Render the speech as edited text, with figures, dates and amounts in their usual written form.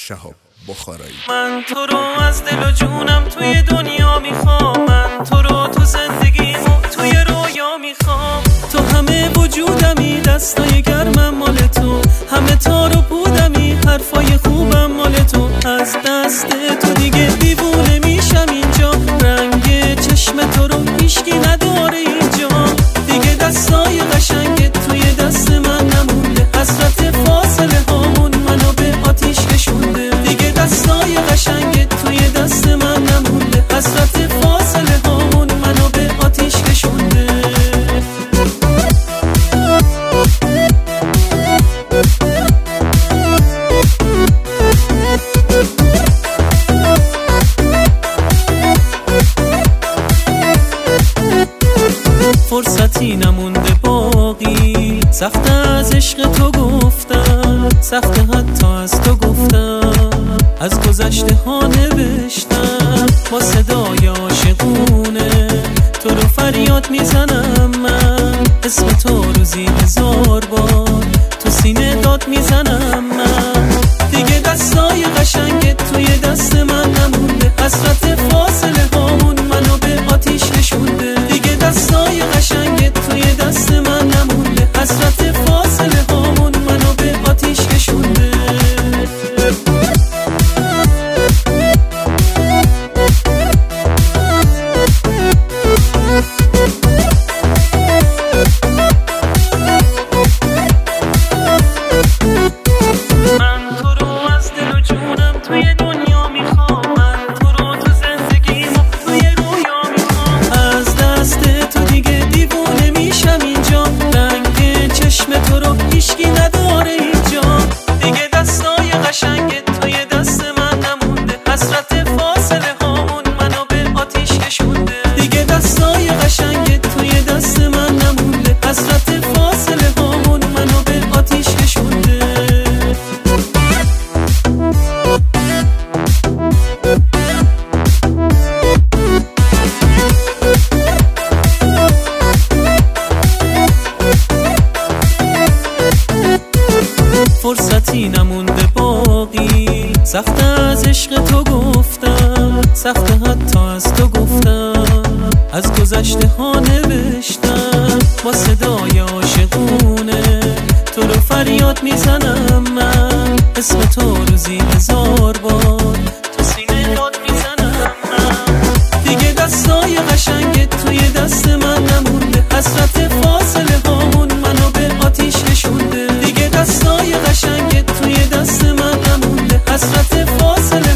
شهاب بخارایی. من تو رو از دل و جونم توی دنیا میخوام، من تو رو تو زندگیمو توی رویا میخوام. تو همه وجودمی، دستای گرمم مال تو، همه تار و پودمی، حرفای خوبم مال تو. از دست تو دیگه دیوونه میشم اینجا، رنگ چشم تو رو هیچکی نداره اینجا. دیگه دستای قشنگت توی دست من نمونده، حسرت فاصله هامون منو به آتیش کشونده. دیگه دستای قشنگت توی دست من نمونده، حسرت فاصله هامون منو به آتیش کشونده. فرصتی نمونده باقی، سخت از عشق تو گفتم، سخت حتی از تو گفتم، از گذشته ها نوشتم. با صدای عاشقونه تو رو فریاد میزنم، من اسم تو روزی 1000 بار تو سینه داد میزنم. من دیگه دستای قشنگت توی دست من نمونده، حسرت فاصله هامون منو به آتیش کشونده. دیگه دستای قشنگت توی دست من نمونده، حسرت فاصله هامون منو به آتیش کشونده. من تو رو از دل و جونم توی دنیا میخوام، من تو رو تو زندگیمو توی رویا میخوام. از دست تو دیگه دیوونه میشم اینجا، رنگ چشم تو رو هیچکی نداره اینجا. دیگه دستای قشنگت توی دست من نمونده، حسرت فاصله هامون منو به آتیش کشونده. دیگه دستای قشنگت توی دست من نمونده، حسرت فاصله هامون منو به آتیش کشونده. فرصتی نمونده باقی، سخت از عشق تو گفتم، سخت حتی از تو گفتم، از گذشته ها نوشتم. با صدای عاشقونه تو رو فریاد میزنم، من اسم تو روزی 1000 بار تو سینه داد میزنم. من دیگه دستای قشنگت توی دست من نمونده، حسرت فاصله هامون منو به آتیش کشونده. دیگه دستای قشنگت توی دست من نمونده، حسرت فاصله